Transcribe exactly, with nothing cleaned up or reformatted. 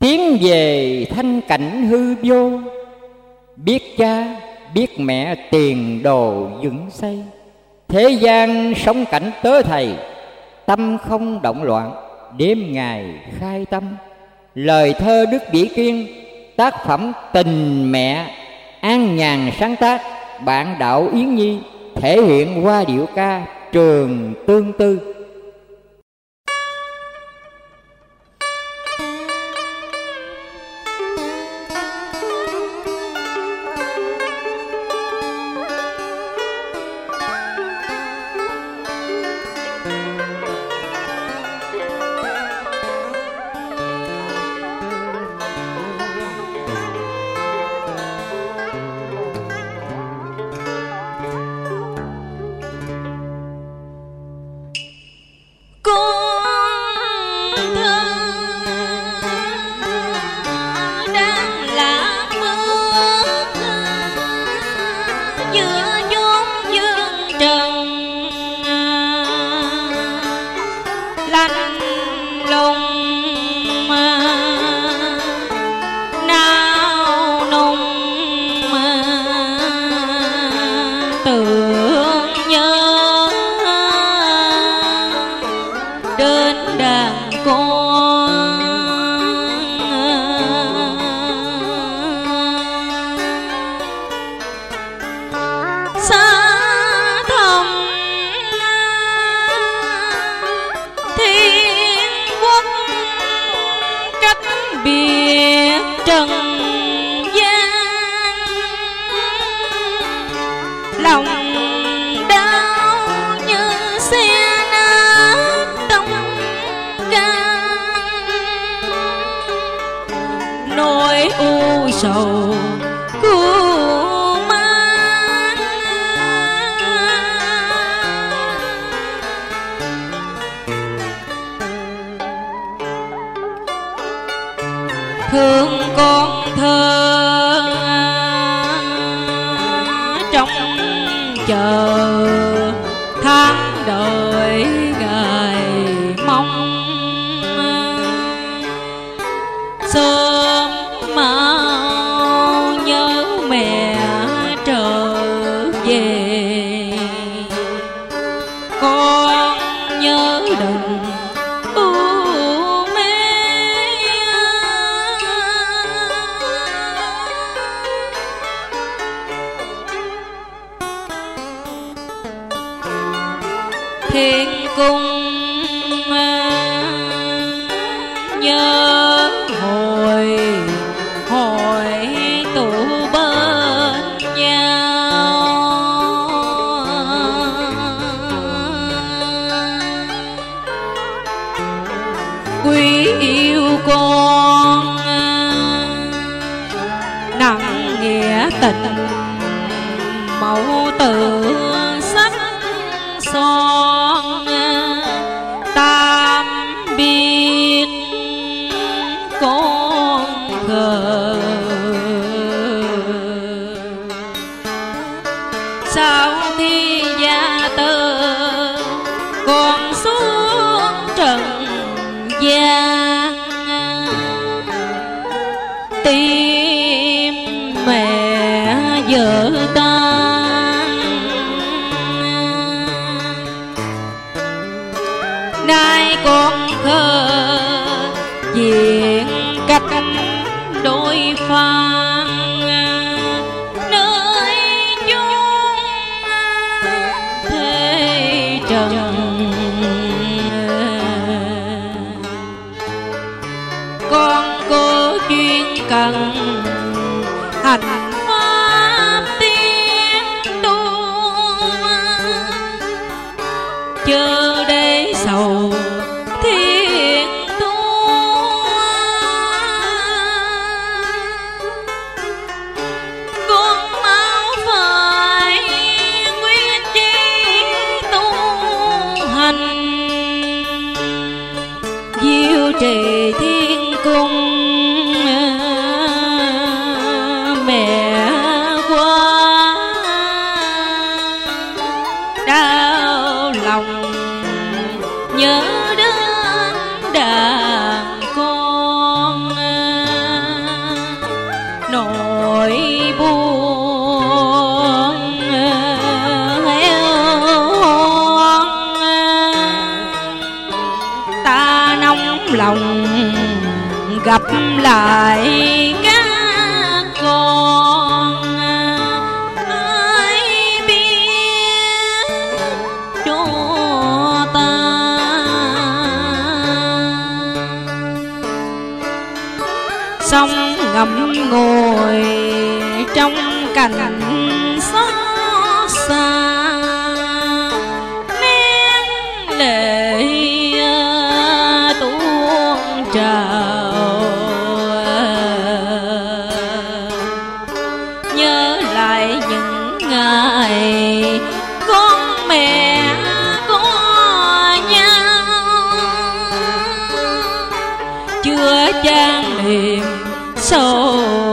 tiến về thanh cảnh hư vô. Biết cha biết mẹ tiền đồ vững xây, thế gian sống cảnh tớ thầy. Tâm không động loạn, đêm ngày khai tâm. Lời thơ Đức Vĩ Kiên, tác phẩm Tình Mẹ, An Nhàn sáng tác. Bạn Đạo Yến Nhi thể hiện qua điệu ca Trường Tương Tư. Thương con thơ trong chờ tháng đợi ngày mong, sớm mau nhớ mẹ trở về. Con nhớ đừng thiên cung nhớ hồi hồi tụ bên nhau. Quý yêu con nặng nghĩa tình, mẫu tử sắc son. Tam biết con khờ sao thi gia tơ con xuống trần gian. Tim mẹ vợ tan, nay con khờ diện cách đôi phan. Nơi chốn thế trần con có duyên cần hành pháp tiến tu, chờ để sầu thiên tu. Con mau phải quyết chí tu hành, diệu trì thiên cung mẹ gặp lại các con ai biết cho ta. Sông ngậm ngùi trong cảnh xót xa, nén lệ tuôn trào. Nhớ lại những ngày con mẹ có nhau, chưa trang niềm sâu